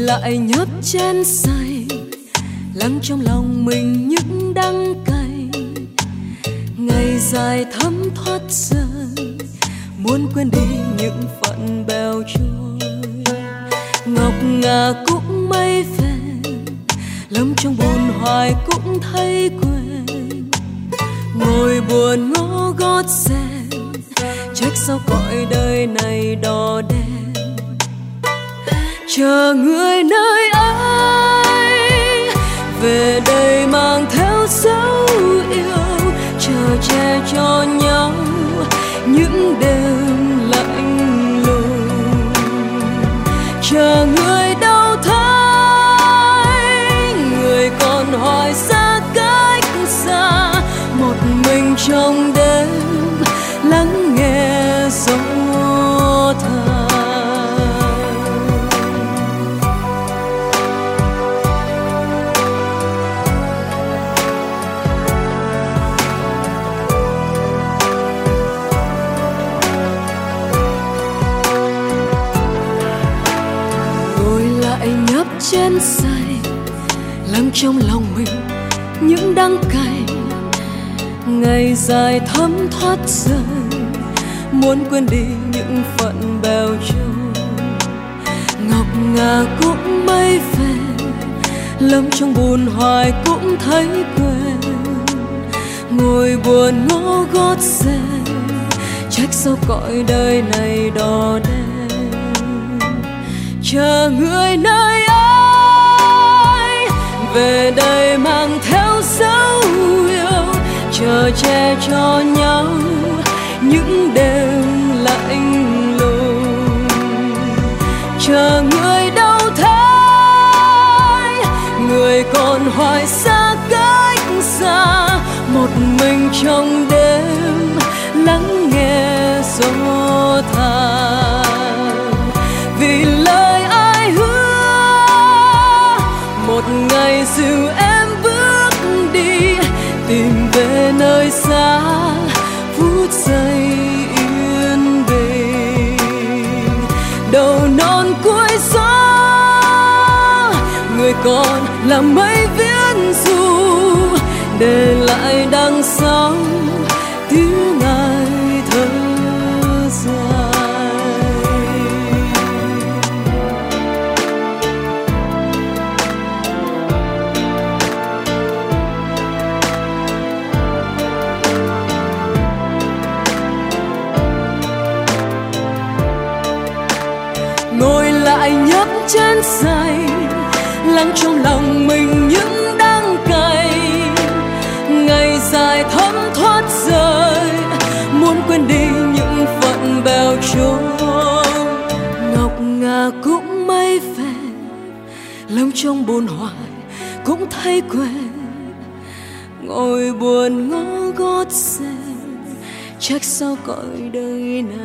lại nhấp chén say, lắng trong lòng mình những đắng cay. Ngày dài thấm thoát rơi, muốn quên đi những phận bèo trôi. Ngọc ngà cũng mây về, lâm trong buồn hoài cũng thấy quên. Ngồi buồn ngó gót sen, trách sao cõi đời này đỏ đen. Chờ người nơi ấy về đây mang theo dấu yêu, chờ che cho nhau những đêm lạnh lùng. Chờ người đâu thấy, người còn hỏi xa cách xa, một mình trong đêm lắng nghe gió thở. Chén say, lắng trong lòng mình những đắng cay. Ngày dài thấm thoát rơi, muốn quên đi những phận bèo trôi. Ngọc ngà cũng mây về, lâm trong buồn hoài cũng thấy quên. Ngồi buồn ngó gót sen, trách sao cõi đời này đỏ đen. Chờ người nơi ấy về đây mang theo dấu yêu, chờ che cho nhau những đêm lạnh lùng. Chờ người đâu thấy, người còn hoài xa cách xa, một mình trong đêm lắng nghe gió than. Vì lời ai hứa một ngày dìu em bước đi, tìm về nơi xa phút giây yên bình. Đầu non cuối gió, người còn là mây viễn du, để lại đằng sau tiếng ai thở dài. Ngồi lại nhấp chén say, lắng trong lòng mình những đắng cay. Ngày dài thấm thoát rơi, muốn quên đi những phận bèo trôi. Ngọc ngà cũng mây về, lâm trong buồn hoài cũng thấy quên. Ngồi buồn ngó gót sen, trách sao cõi đời này